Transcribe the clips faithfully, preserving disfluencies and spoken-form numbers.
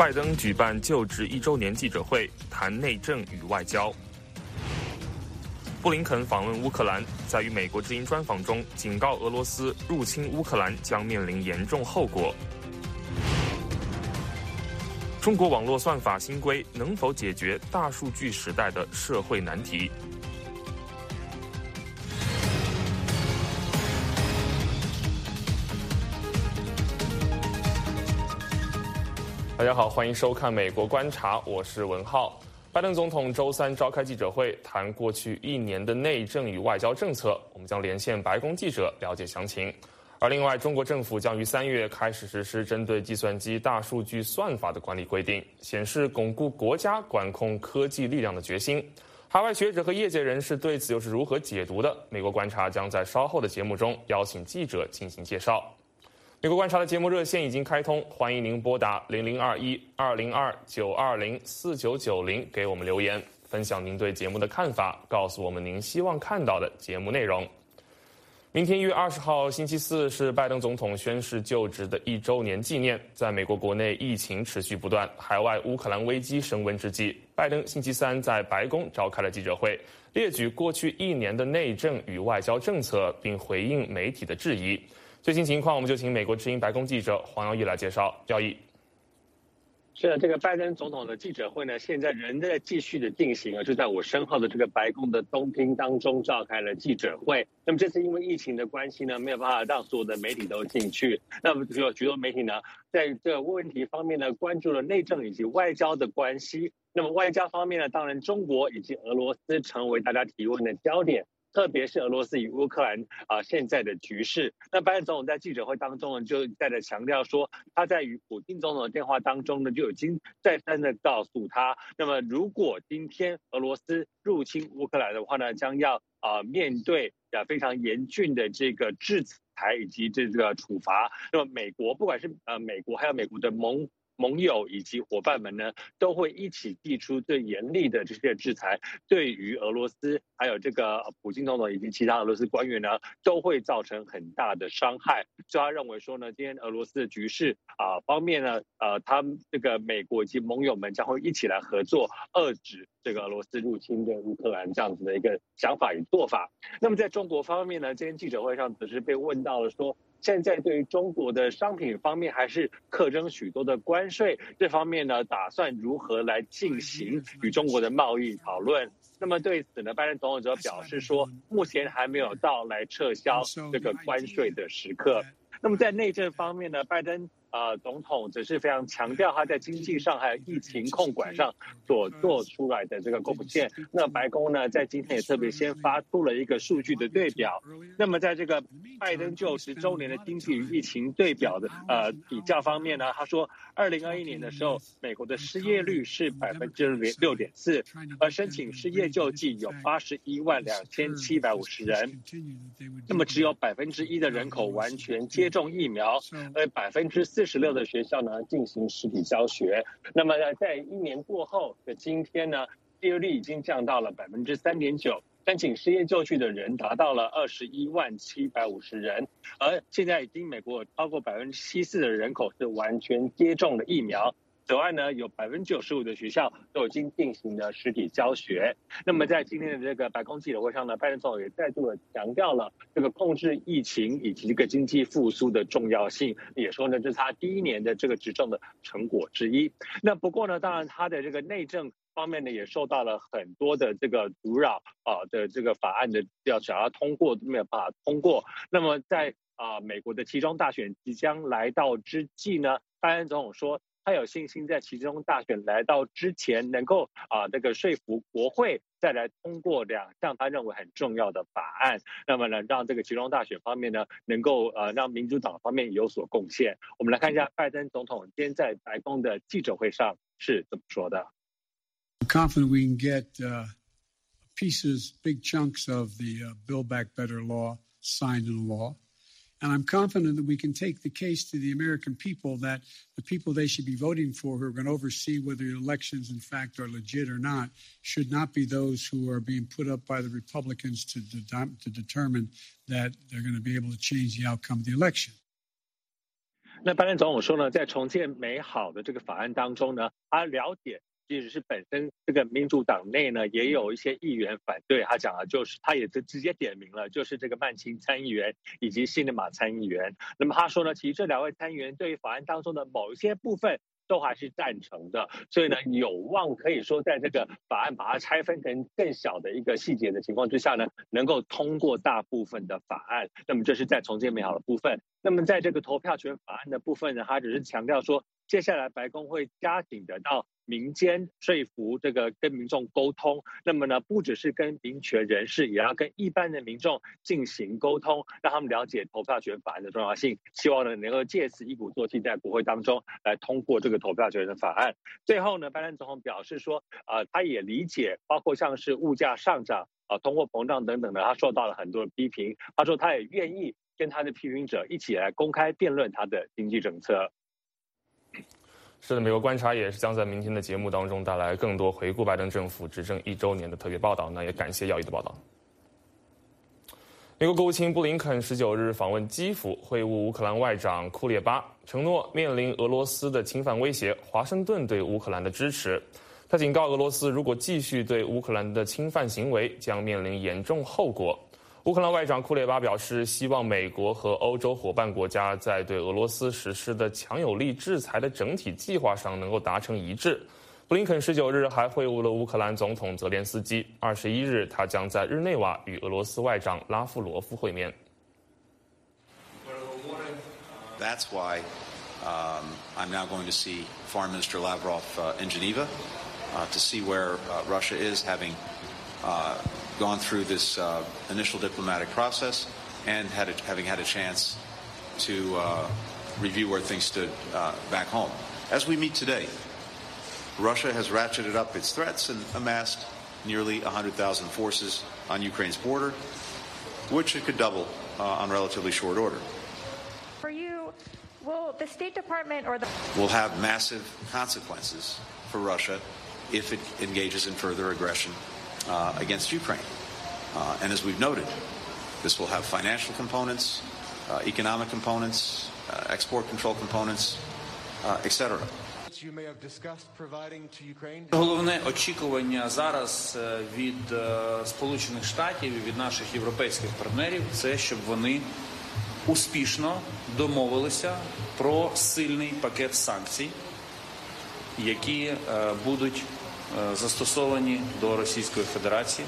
拜登举办就职一周年记者会，谈内政与外交。布林肯访问乌克兰，在与美国之音专访中警告俄罗斯入侵乌克兰将面临严重后果。中国网络算法新规能否解决大数据时代的社会难题？大家好，欢迎收看《美国观察》，我是文浩。拜登总统周三召开记者会，谈过去一年的内政与外交政策。我们将连线白宫记者了解详情。而另外，中国政府将于三月开始实施针对计算机大数据算法的管理规定，显示巩固国家管控科技力量的决心。海外学者和业界人士对此又是如何解读的？美国观察将在稍后的节目中邀请记者进行介绍。美国观察的节目热线已经开通，欢迎您拨打零零二一二零二九二零四九九零给我们留言，分享您对节目的看法，告诉我们您希望看到的节目内容。明天一月二十号星期四是拜登总统宣誓就职的一周年纪念。在美国国内疫情持续不断，海外乌克兰危机升温之际，拜登星期三在白宫召开了记者会，列举过去一年的内政与外交政策，并回应媒体的质疑。最新情况，我们就请美国之音白宫记者黄耀义来介绍。耀义， 是的，这个拜登总统的记者会呢，现在仍在继续的进行啊，就在我身后的这个白宫的东厅当中召开了记者会。那么这次因为疫情的关系呢，没有办法让所有的媒体都进去。那么有许多媒体呢，在这个问题方面呢，关注了内政以及外交的关系。那么外交方面呢，当然中国以及俄罗斯成为大家提问的焦点。特别是俄罗斯与乌克兰啊、呃、现在的局势，那拜登总统在记者会当中呢，就再的强调说，他在与普京总统的电话当中呢，就已经再三的告诉他，那么如果今天俄罗斯入侵乌克兰的话呢，将要啊、呃、面对啊非常严峻的这个制裁以及这个处罚。那么美国不管是呃美国还有美国的盟。盟友以及伙伴们呢，都会一起祭出最严厉的这些制裁，对于俄罗斯还有这个普京总统以及其他俄罗斯官员呢，都会造成很大的伤害。所以他认为说呢，今天俄罗斯的局势啊、呃、方面呢，呃，他们这个美国以及盟友们将会一起来合作，遏制这个俄罗斯入侵的乌克兰这样子的一个想法与做法。那么在中国方面呢，今天记者会上只是被问到了说，现在对于中国的商品方面还是课征许多的关税，这方面呢，打算如何来进行与中国的贸易讨论？那么对此呢，拜登总统则表示说，目前还没有到来撤销这个关税的时刻。那么在内政方面呢，拜登呃总统则是非常强调他在经济上还有疫情控管上所做出来的这个贡献。那白宫呢，在今天也特别先发出了一个数据的对表。那么在这个拜登就职周年的经济与疫情对表的呃比较方面呢，他说，二零二一年的时候，美国的失业率是百分之六点四，而申请失业救济有八十一万两千七百五十人。那么只有百分之一的人口完全接种疫苗，而百分之四十六的学校呢进行实体教学。那么在一年过后的今天呢，失业率已经降到了百分之三点九。申请失业救济的人达到了二十一万七百五十人，而现在已经美国超过百分之七十四的人口是完全接种了疫苗。此外呢，有百分之九十五的学校都已经进行了实体教学。那么在今天的这个白宫记者会上呢，拜登总统也再度的强调了这个控制疫情以及这个经济复苏的重要性，也说呢，这是他第一年的这个执政的成果之一。那不过呢，当然他的这个内政方面呢，也受到了很多的这个阻扰啊的这个法案的要想要通过都没有办法通过。那么在啊、呃、美国的期中大选即将来到之际呢，拜登总统说，他有信心在期中大选来到之前，能够啊、呃、这个说服国会再来通过两项他认为很重要的法案，那么呢，让这个期中大选方面呢，能够呃让民主党方面有所贡献。我们来看一下拜登总统今天在白宫的记者会上是怎么说的。 I'm confident we can get uh, pieces, big chunks of the uh, Build Back Better law signed into law. And I'm confident that we can take the case to the American people that the people they should be voting for who are going to oversee whether the elections in fact are legit or not should not be those who are being put up by the Republicans to, de- to determine that they're going to be able to change the outcome of the election. 那拜登总统说呢，在重建美好的这个法案当中呢，他了解。即使是本身这个民主党内呢，也有一些议员反对。他讲的就是，他也直接点名了，就是这个曼青参议员以及辛德玛参议员。那么他说呢，其实这两位参议员对于法案当中的某一些部分都还是赞成的，所以呢，有望可以说在这个法案把它拆分成更小的一个细节的情况之下呢，能够通过大部分的法案。那么这是在重建美好的部分。那么在这个投票权法案的部分呢，他只是强调说，接下来白宫会加紧的到民间说服这个跟民众沟通，那么呢，不只是跟民权人士，也要跟一般的民众进行沟通，让他们了解投票权法案的重要性。希望呢，能够借此一鼓作气，在国会当中来通过这个投票权的法案。最后呢，拜登总统表示说，呃，他也理解，包括像是物价上涨、啊、呃、通货膨胀等等的，他受到了很多的批评。他说他也愿意跟他的批评者一起来公开辩论他的经济政策。 是的，美国观察也是将在明天的节目当中带来更多回顾拜登政府执政一周年的特别报道。那也感谢耀一的报道。美国国务卿布林肯十九日访问基辅，会晤乌克兰外长库列巴，承诺面临俄罗斯的侵犯威胁，华盛顿对乌克兰的支持。他警告俄罗斯，如果继续对乌克兰的侵犯行为，将面临严重后果。乌克兰外长库列巴表示，希望美国和欧洲伙伴国家在对俄罗斯实施的强有力制裁的整体计划上能够达成一致。布林肯十九日还会晤了乌克兰总统泽连斯基。二十一日，他将在日内瓦与俄罗斯外长拉夫罗夫会面。 That's why um, I'm now going to see Foreign Minister Lavrov uh, in Geneva uh, to see where uh, Russia is, having uh, gone through this uh, initial diplomatic process and had a, having had a chance to uh, review where things stood uh, back home. As we meet today, Russia has ratcheted up its threats and amassed nearly one hundred thousand forces on Ukraine's border, which it could double uh, on relatively short order. For you, will the State Department or the... will have massive consequences for Russia if it engages in further aggression uh, against Ukraine. Uh, and as we've noted, this will have financial components, uh, economic components, uh, export control components, uh, et cetera. Головне очікування зараз від Сполучених Штатів і від наших європейських партнерів – це щоб вони успішно домовилися про сильний пакет санкцій, які будуть застосовані до Російської Федерації.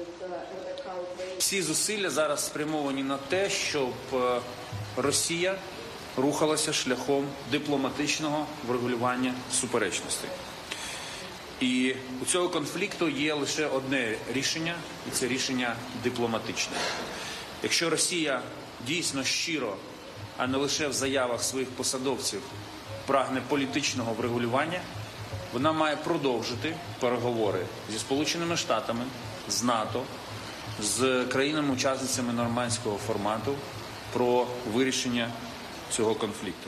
Всі зусилля зараз спрямовані на те, щоб Росія рухалася шляхом дипломатичного врегулювання суперечностей. І у цього конфлікту є лише одне рішення, і це рішення дипломатичне. Якщо Росія дійсно щиро, а не лише в заявах своїх посадовців, прагне політичного врегулювання, вона має продовжити переговори зі Сполученими Штатами, з НАТО, з країнами-учасницями нормандського формату про вирішення цього конфлікту.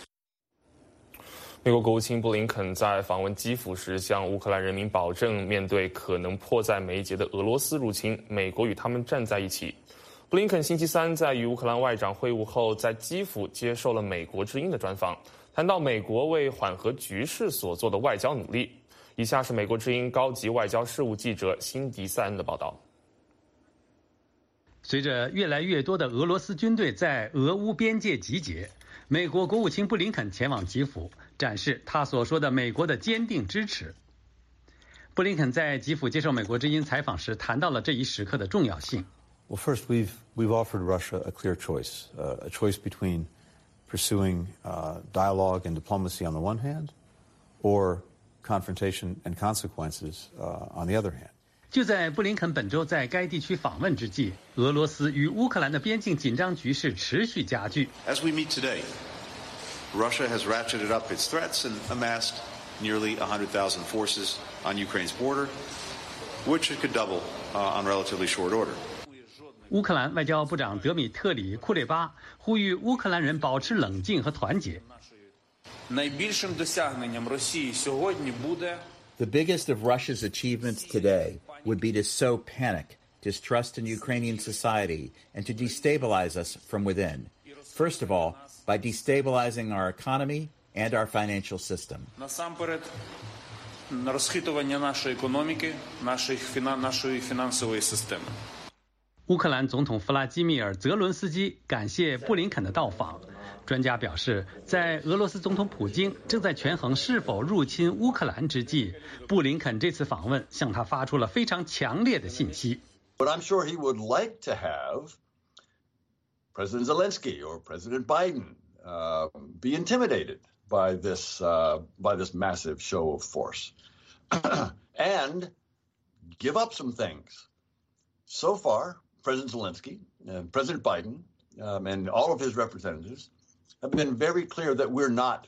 美国国务卿布林肯在访问基辅时向乌克兰人民保证，面对可能迫在眉睫的俄罗斯入侵，美国与他们站在一起。布林肯星期三在与乌克兰外长会晤后，在基辅接受了美国之音的专访，谈到美国为缓和局势所做的外交努力。以下是美国之音高级外交事务记者辛迪塞恩的报道。 随着越来越多的俄罗斯军队在俄乌边界集结，美国国务卿布林肯前往基辅，展示他所说的美国的坚定支持。布林肯在基辅接受美国之音采访时谈到了这一时刻的重要性。 Well, first, we've we've offered Russia a clear choice, uh, a choice between pursuing uh, dialogue and diplomacy on the one hand, or confrontation and consequences uh, on the other hand. 就在布林肯本周在该地区访问之际，俄罗斯与乌克兰的边境紧张局势持续加剧。 As we meet today, Russia has ratcheted up its threats and amassed nearly one hundred thousand forces on Ukraine's border, which it could double uh, on relatively short order. 乌克兰外交部长德米特里·库列巴呼吁乌克兰人保持冷静和团结。 Найбільшим досягненням Росії сьогодні буде The biggest of Russia's achievements today would be to sow panic, distrust in Ukrainian society, and to destabilize us from within. First of all, by destabilizing our economy and our financial system. Насамперед, розхитування нашої економіки, нашої нашої фінансової системи. 乌克兰总统弗拉基米尔·泽伦斯基感谢布林肯的到访。专家表示，在俄罗斯总统普京正在权衡是否入侵乌克兰之际，布林肯这次访问向他发出了非常强烈的信息。 But I'm sure he would like to have President Zelensky or President Biden uh, be intimidated by this uh, by this massive show of force and give up some things. So far, President Zelensky and President Biden um, and all of his representatives have been very clear that we're not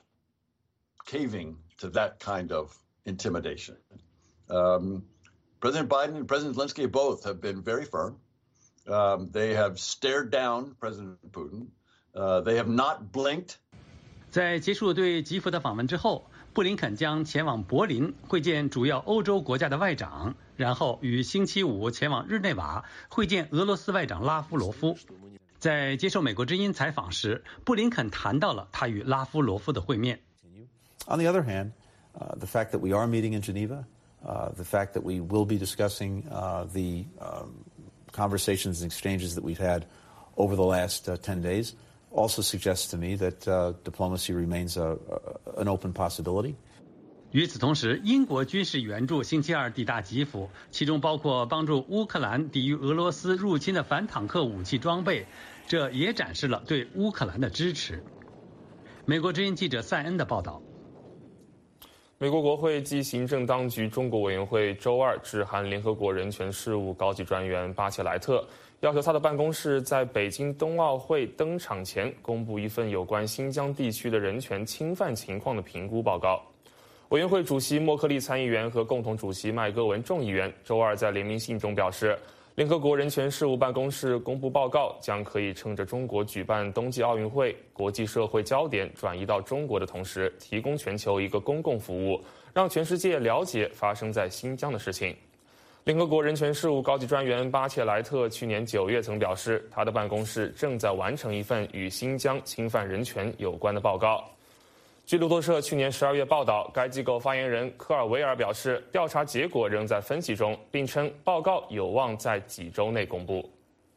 caving to that kind of intimidation. Um, President Biden and President Zelensky both have been very firm. Um, they have stared down President Putin. Uh, they have not blinked. 在结束对基辅的访问之后，布林肯将前往柏林会见主要欧洲国家的外长，然后于星期五前往日内瓦会见俄罗斯外长拉夫罗夫。在接受美国之音采访时，布林肯谈到了他与拉夫罗夫的会面。 On the other hand, uh, the fact that we are meeting in Geneva, uh, the fact that we will be discussing uh, the um, conversations and exchanges that we've had over the last uh, ten days also suggests to me that uh, diplomacy remains a, a, an open possibility. 与此同时，英国军事援助星期二抵达基辅，其中包括帮助乌克兰抵御俄罗斯入侵的反坦克武器装备，这也展示了对乌克兰的支持。美国之音记者塞恩的报道。 美国国会及行政当局中国委员会周二致函联合国人权事务高级专员巴切莱特，要求他的办公室在北京冬奥会登场前公布一份有关新疆地区的人权侵犯情况的评估报告。委员会主席莫克利参议员和共同主席麦戈文众议员周二在联名信中表示，联合国人权事务办公室公布报告将可以趁着中国举办冬季奥运会，国际社会焦点转移到中国的同时，提供全球一个公共服务，让全世界了解发生在新疆的事情。联合国人权事务高级专员巴切莱特去年九月曾表示，他的办公室正在完成一份与新疆侵犯人权有关的报告。据路透社去年十二月报道，该机构发言人科尔维尔表示，调查结果仍在分析中，并称报告有望在几周内公布。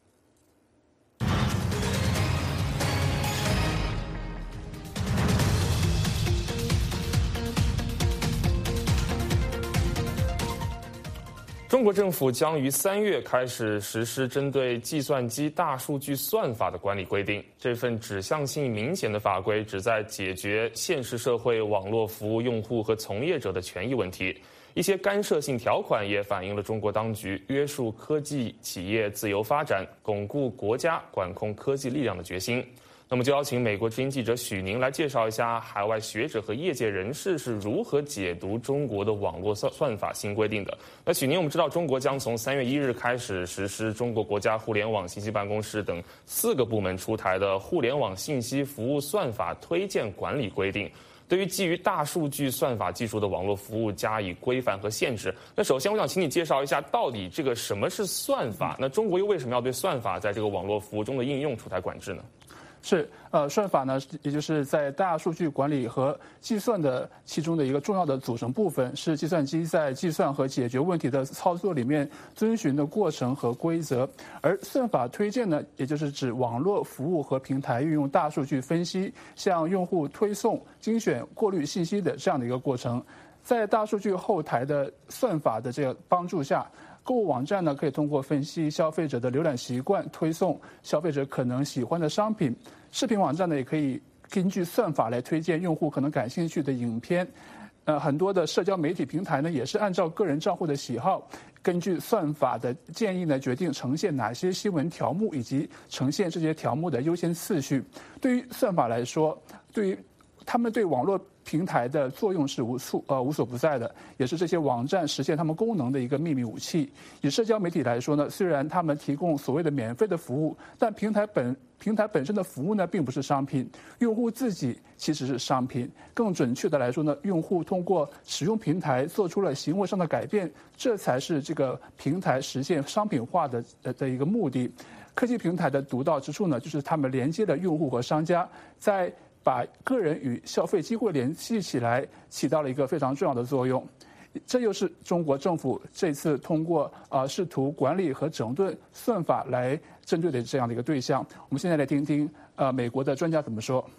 中国政府将于三月开始实施针对计算机大数据算法的管理规定。这份指向性明显的法规旨在解决现实社会网络服务用户和从业者的权益问题。一些干涉性条款也反映了中国当局约束科技企业自由发展、巩固国家管控科技力量的决心。那么就邀请美国之音记者许宁来介绍一下海外学者和业界人士是如何解读中国的网络算算法新规定的。那许宁，我们知道中国将从三月一日开始实施中国国家互联网信息办公室等四个部门出台的互联网信息服务算法推荐管理规定，对于基于大数据算法技术的网络服务加以规范和限制。那首先我想请你介绍一下，到底这个什么是算法？那中国又为什么要对算法在这个网络服务中的应用出台管制呢？ 是，呃，算法呢，也就是在大数据管理和计算的其中的一个重要的组成部分，是计算机在计算和解决问题的操作里面遵循的过程和规则。而算法推荐呢，也就是指网络服务和平台运用大数据分析，向用户推送、精选、过滤信息的这样的一个过程。在大数据后台的算法的这个帮助下，购物网站呢，可以通过分析消费者的浏览习惯，推送消费者可能喜欢的商品；视频网站呢，也可以根据算法来推荐用户可能感兴趣的影片。呃，很多的社交媒体平台呢，也是按照个人账户的喜好，根据算法的建议呢，决定呈现哪些新闻条目，以及呈现这些条目的优先次序。对于算法来说，对于他们对网络平台的作用是无处呃无所不在的，也是这些网站实现他们功能的一个秘密武器。以社交媒体来说呢，虽然他们提供所谓的免费的服务，但平台本平台本身的服务呢，并不是商品，用户自己其实是商品。更准确的来说呢，用户通过使用平台做出了行为上的改变，这才是这个平台实现商品化的呃的一个目的。 科技平台的独到之处呢，就是他们连接了用户和商家，在把个人与消费机会联系起来，起到了一个非常重要的作用。这又是中国政府这次通过啊、呃、试图管理和整顿算法来针对的这样的一个对象。我们现在来听听呃美国的专家怎么说。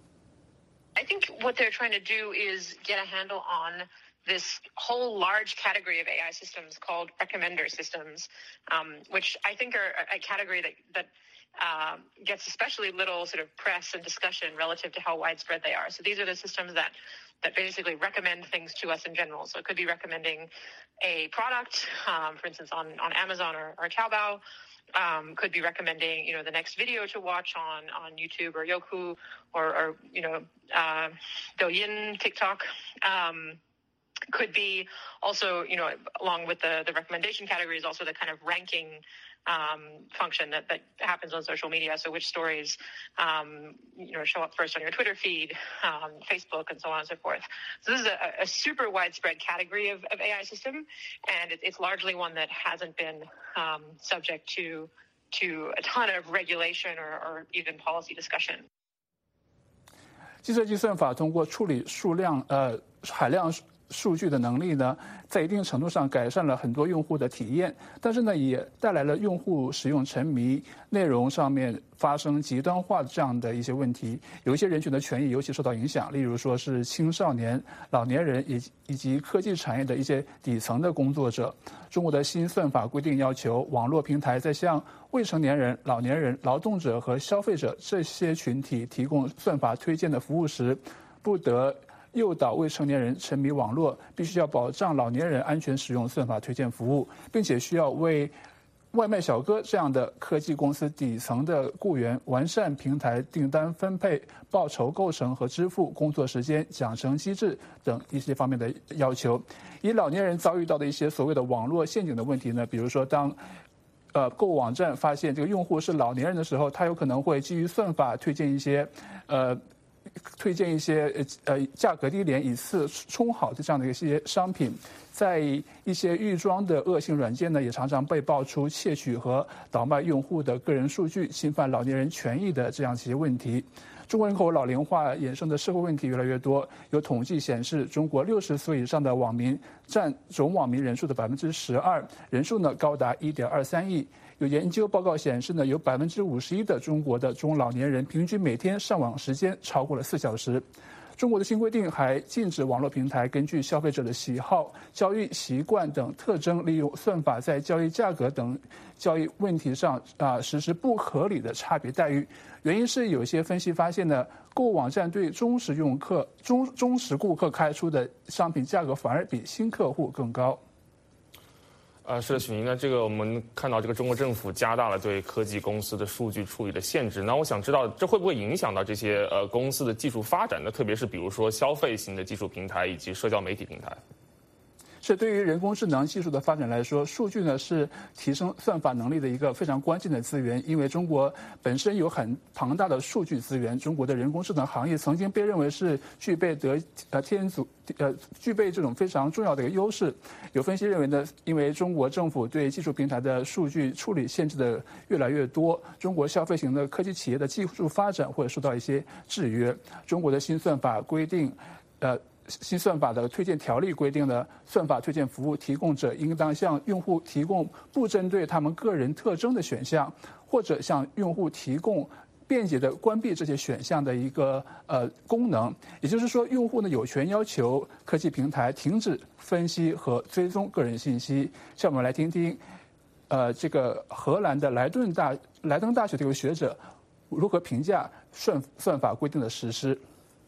I think what they're trying to do is get a handle on this whole large category of A I systems called recommender systems, um, which I think are a category that that um, gets especially little sort of press and discussion relative to how widespread they are. So these are the systems that that basically recommend things to us in general. So it could be recommending a product, um, for instance, on, on Amazon or, or Taobao. Um, could be recommending, you know, the next video to watch on, on YouTube or Youku or, or you know, uh, Douyin, TikTok. Um, could be also, you know, along with the, the recommendation categories, also the kind of ranking um, function that, that happens on social media. So which stories, um, you know, show up first on your Twitter feed, um, Facebook, and so on and so forth. So this is a, a super widespread category of, of A I system, and it, it's largely one that hasn't been um, subject to to a ton of regulation or, or even policy discussion. 计算机算法通过处理数量呃海量数据的能力呢，在一定程度上改善了很多用户的体验，但是呢，也带来了用户使用沉迷、内容上面发生极端化这样的一些问题。有一些人群的权益尤其受到影响，例如说是青少年、老年人以以及科技产业的一些底层的工作者。中国的新算法规定要求网络平台在向未成年人、老年人、劳动者和消费者这些群体提供算法推荐的服务时，不得诱导未成年人沉迷网络，必须要保障老年人安全使用算法推荐服务，并且需要为外卖小哥这样的科技公司底层的雇员完善平台订单分配、报酬构成和支付、工作时间、奖惩机制等一些方面的要求。以老年人遭遇到的一些所谓的网络陷阱的问题呢，比如说当呃购物网站发现这个用户是老年人的时候，他有可能会基于算法推荐一些呃。推荐一些呃价格低廉、以次充好的这样的一些商品，在一些预装的恶性软件呢，也常常被爆出窃取和倒卖用户的个人数据、侵犯老年人权益的这样一些问题。中国人口老龄化衍生的社会问题越来越多，有统计显示，中国六十岁以上的网民占总网民人数的百分之十二，人数呢高达一点二三亿。有研究报告显示呢，有百分之五十一的中国的中老年人平均每天上网时间超过了四小时。中国的新规定还禁止网络平台根据消费者的喜好、交易习惯等特征，利用算法在交易价格等交易问题上啊实施不合理的差别待遇。原因是有些分析发现呢，购物网站对忠实用客、忠忠实顾客开出的商品价格反而比新客户更高。 呃，是的，许宁呢，这个我们看到这个中国政府加大了对科技公司的数据处理的限制。那我想知道，这会不会影响到这些呃公司的技术发展呢？特别是比如说消费型的技术平台以及社交媒体平台。 是对于人工智能技术的发展来说，数据呢是提升算法能力的一个非常关键的资源。因为中国本身有很庞大的数据资源，中国的人工智能行业曾经被认为是具备得呃天祖呃具备这种非常重要的一个优势。有分析认为呢，因为中国政府对技术平台的数据处理限制的越来越多，中国消费型的科技企业的技术发展会受到一些制约。中国的新算法规定，呃。新算法的推荐条例规定呢，算法推荐服务提供者应当向用户提供不针对他们个人特征的选项，或者向用户提供便捷的关闭这些选项的一个呃功能。也就是说，用户呢有权要求科技平台停止分析和追踪个人信息。下面我们来听听，呃，这个荷兰的莱顿大莱登大学的一位学者如何评价算算法规定的实施。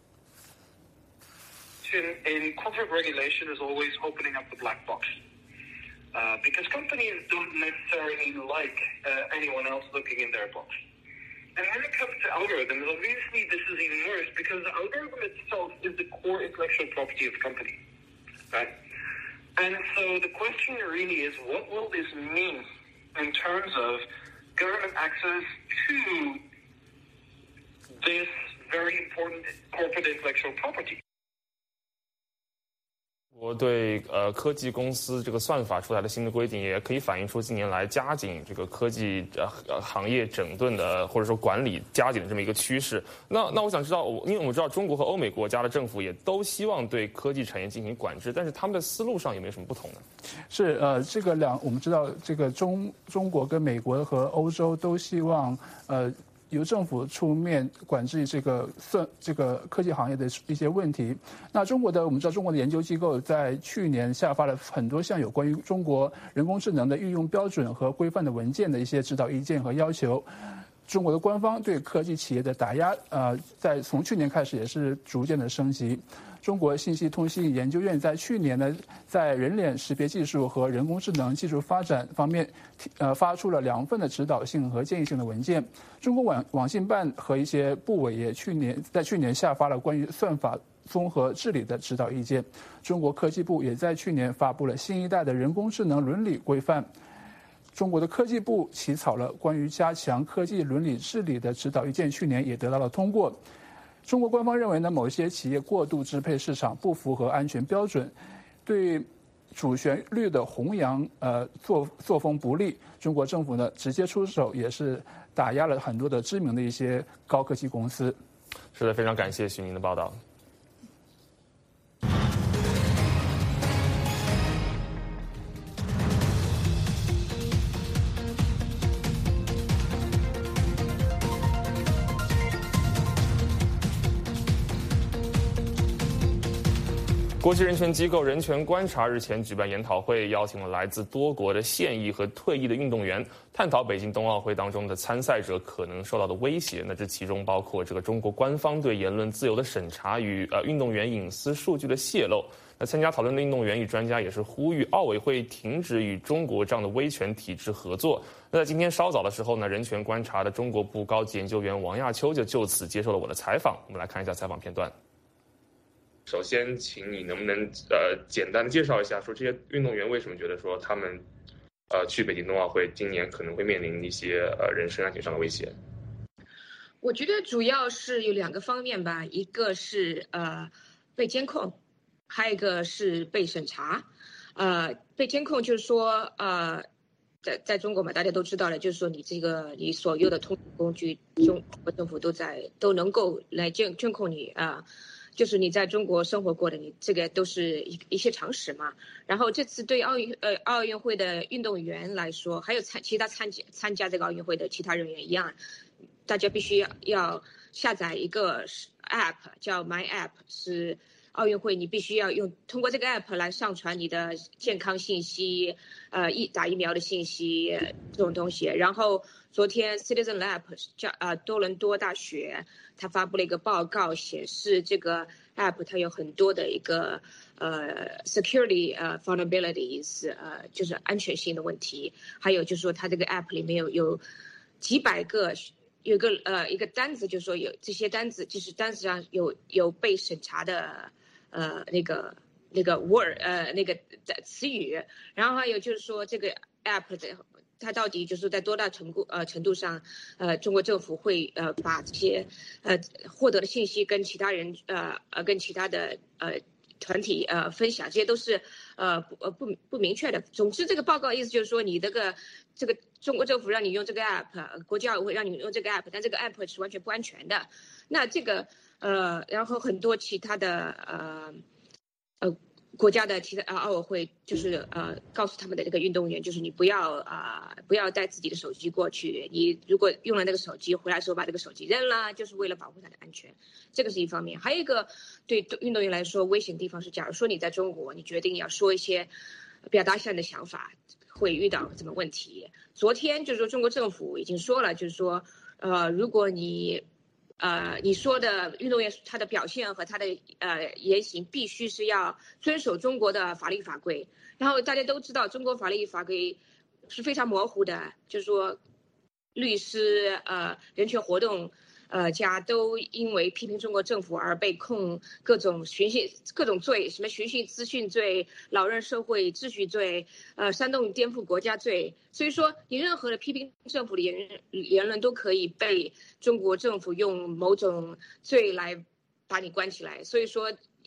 In corporate regulation is always opening up the black box uh, because companies don't necessarily like uh, anyone else looking in their box. And when it comes to algorithms, obviously this is even worse because the algorithm itself is the core intellectual property of the company, right? And so the question really is, what will this mean in terms of government access to this very important corporate intellectual property? 我对呃科技公司这个算法出来的新的规定，也可以反映出近年来加紧这个科技呃行业整顿的或者说管理加紧的这么一个趋势。那那我想知道，因为我们知道中国和欧美国家的政府也都希望对科技产业进行管制，但是他们的思路上有没有什么不同呢？是呃，这个两我们知道，这个中中国跟美国和欧洲都希望呃。由政府出面管制这个算这个科技行业的一些问题。那中国的我们知道，中国的研究机构在去年下发了很多项有关于中国人工智能的运用标准和规范的文件的一些指导意见和要求。中国的官方对科技企业的打压，呃，在从去年开始也是逐渐的升级。中国信息通信研究院在去年呢，在人脸识别技术和人工智能技术发展方面，呃，发出了两份的指导性和建议性的文件。中国网网信办和一些部委也去年在去年下发了关于算法综合治理的指导意见。中国科技部也在去年发布了新一代的人工智能伦理规范。中国的科技部起草了关于加强科技伦理治理的指导意见，去年也得到了通过。中国官方认为呢，某些企业过度支配市场，不符合安全标准，对主旋律的弘扬呃作作风不利。中国政府呢直接出手，也是打压了很多的知名的一些高科技公司。是的，非常感谢徐宁的报道。国际人权机构人权观察日前举办研讨会，邀请了来自多国的现役和退役的运动员，探讨北京冬奥会当中的参赛者可能受到的威胁。那这其中包括这个中国官方对言论自由的审查与呃运动员隐私数据的泄露。那参加讨论的运动员与专家也是呼吁奥委会停止与中国这样的威权体制合作。那在今天稍早的时候呢，人权观察的中国部高级研究员王亚秋就就此接受了我的采访。我们来看一下采访片段。首先，请你能不能呃简单的介绍一下，说这些运动员为什么觉得说他们呃去北京冬奥会今年可能会面临一些呃人身安全上的威胁？ 我觉得主要是有两个方面吧，一个是呃被监控，还有一个是被审查。呃，被监控就是说呃在在中国嘛，大家都知道了，就是说你这个你所有的通讯工具，中国政府都在都能够来监监控你啊。呃就是你在中国生活过的，你这个都是一一些常识嘛。然后这次对奥运呃奥运会的运动员来说，还有参其他参加参加这个奥运会的其他人员一样，大家必须要要下载一个 app 叫 My App， 是奥运会你必须要用通过这个 app 来上传你的健康信息，呃疫打疫苗的信息这种东西。然后昨天 Citizen Lab 叫呃多伦多大学，他发布了一个报告，显示这个 app 它有很多的一个呃 security 呃 vulnerabilities 呃就是安全性的问题，还有就是说它这个 app 里面有有几百个有一个呃一个单子，就是说有这些单子就是单子上有有被审查的呃那个那个 word 呃那个词语，然后还有就是说这个 app 的。它到底就是在多大程度呃程度上，呃，中国政府会呃把这些呃获得的信息跟其他人呃呃跟其他的呃团体呃分享，这些都是呃不呃不不明确的。总之，这个报告意思就是说，你这个这个中国政府让你用这个 app， 国际奥委会让你用这个 app， 但这个 app 是完全不安全的。那这个呃，然后很多其他的呃呃。国家的其他啊奥委会就是呃告诉他们的这个运动员，就是你不要啊、呃、不要带自己的手机过去，你如果用了那个手机回来的时候把这个手机扔了，就是为了保护他的安全，这个是一方面。还有一个对运动员来说危险的地方是，假如说你在中国，你决定要说一些表达一下你的想法，会遇到什么问题？昨天就是说中国政府已经说了，就是说呃如果你呃，你说的运动员他的表现和他的呃言行必须是要遵守中国的法律法规。然后大家都知道，中国法律法规是非常模糊的，就是说律师呃人权活动呃家都因为批评中国政府而被控各种寻衅各种罪，什么寻衅滋讯罪、扰乱社会秩序罪、呃煽动颠覆国家罪。所以说，你任何的批评政府的言言论都可以被中国政府用某种罪来把你关起来。所以说，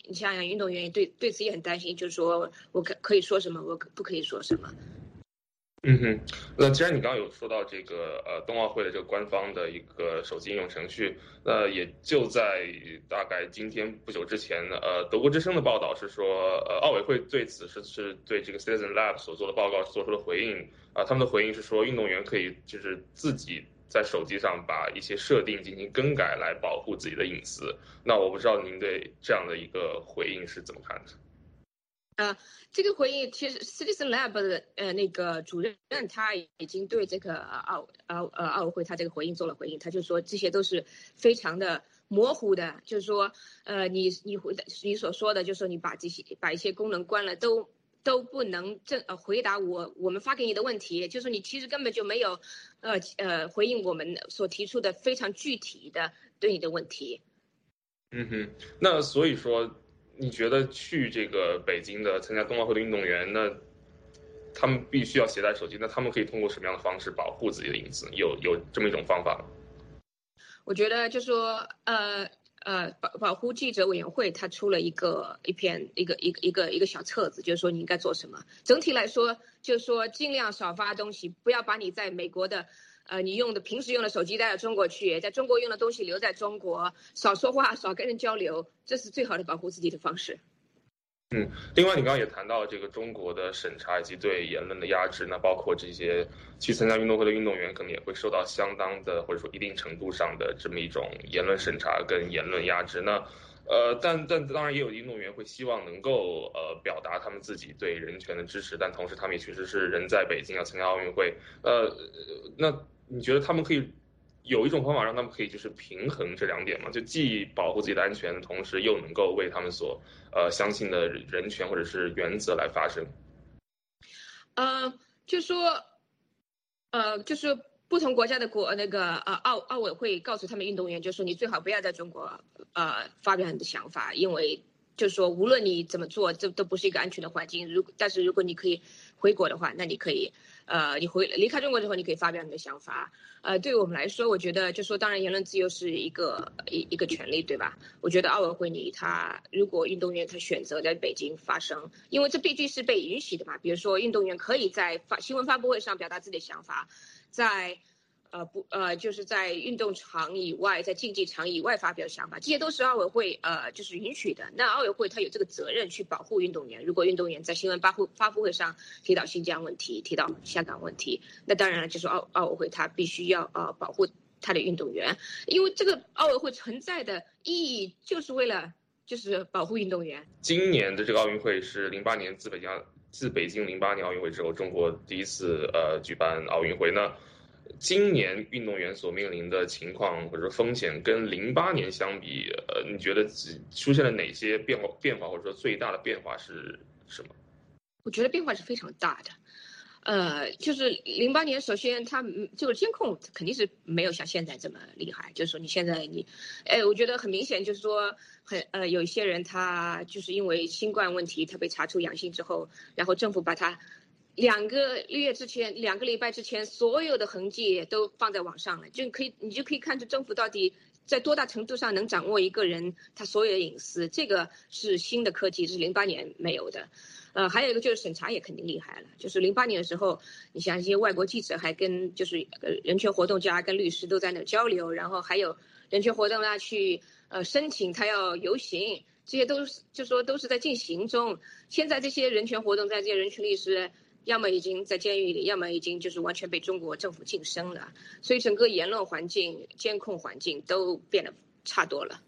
你想想，运动员对对此也很担心，就是说我可可以说什么，我不可以说什么。 嗯哼，那既然你刚刚有说到这个呃冬奥会的这个官方的一个手机应用程序，那也就在大概今天不久之前呢，呃，德国之声的报道是说，呃，奥委会对此是是对这个 Citizen Lab 所做的报告做出了回应啊、呃，他们的回应是说，运动员可以就是自己在手机上把一些设定进行更改来保护自己的隐私。那我不知道您对这样的一个回应是怎么看的？ 呃，这个回应其实 Citizen Lab 的呃那个主任他已经对这个奥奥呃奥委会他这个回应做了回应，他就说这些都是非常的模糊的，就是说呃你你回你所说的，就是说你把这些把一些功能关了都都不能正呃回答我我们发给你的问题，就是你其实根本就没有呃呃回应我们所提出的非常具体的对你的问题。 嗯哼，那所以说。你觉得去这个北京的参加冬奥会的运动员，那他们必须要携带手机，那他们可以通过什么样的方式保护自己的隐私？有有这么一种方法吗？ 我觉得就是说，呃呃，保保护记者委员会他出了一个一篇一个一个一个一个小册子，就是说你应该做什么。整体来说，就是说尽量少发东西，不要把你在美国的。呃，你用的平时用的手机带到中国去，在中国用的东西留在中国，少说话，少跟人交流，这是最好的保护自己的方式。 嗯，另外你刚刚也谈到这个中国的审查以及对言论的压制，那包括这些去参加运动会的运动员可能也会受到相当的或者说一定程度上的这么一种言论审查跟言论压制。那呃，但但当然也有运动员会希望能够呃表达他们自己对人权的支持，但同时他们也确实是人在北京要参加奥运会。呃，那你觉得他们可以有一种方法让他们可以就是平衡这两点吗？就既保护自己的安全，同时又能够为他们所呃相信的人权或者是原则来发声？ 呃，就说呃，就是不同国家的国那个呃奥奥委会告诉他们运动员，就说你最好不要在中国呃发表你的想法，因为就是说无论你怎么做，这都不是一个安全的环境。如但是如果你可以回国的话，那你可以呃你回离开中国之后，你可以发表你的想法。呃，对于我们来说，我觉得就说当然言论自由是一个一一个权利，对吧？我觉得奥委会你他如果运动员他选择在北京发声，因为这必须是被允许的嘛。比如说运动员可以在发新闻发布会上表达自己的想法。在呃不呃就是在运动场以外，在竞技场以外发表想法，这些都是奥委会呃就是允许的。那奥委会他有这个责任去保护运动员。如果运动员在新闻发布发布会上提到新疆问题，提到香港问题，那当然了，就是奥奥委会他必须要呃保护他的运动员，因为这个奥委会存在的意义就是为了就是保护运动员。 今年的这个奥运会是零八年自北京自北京零八年奥运会之后，中国第一次呃举办奥运会。那今年运动员所面临的情况或者说风险跟零八年相比，呃，你觉得出现了哪些变化？变化或者说最大的变化是什么？ 我觉得变化是非常大的。呃，就是零八年，首先它这个监控肯定是没有像现在这么厉害。就是说你现在你，哎，我觉得很明显，就是说很呃有一些人他就是因为新冠问题他被查出阳性之后，然后政府把他两个月之前两个礼拜之前所有的痕迹都放在网上了，就可以你就可以看出政府到底在多大程度上能掌握一个人他所有的隐私。这个是新的科技，是零八年没有的。呃，还有一个就是审查也肯定厉害了，就是零八年的时候，你像一些外国记者还跟就是呃人权活动家跟律师都在那交流，然后还有人权活动家去呃申请他要游行，这些都是就说都是在进行中。现在这些人权活动家、这些人权律师，要么已经在监狱里，要么已经就是完全被中国政府晋升了，所以整个言论环境、监控环境都变得差多了。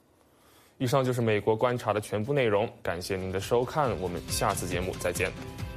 以上就是美国观察的全部内容，感谢您的收看，我们下次节目再见。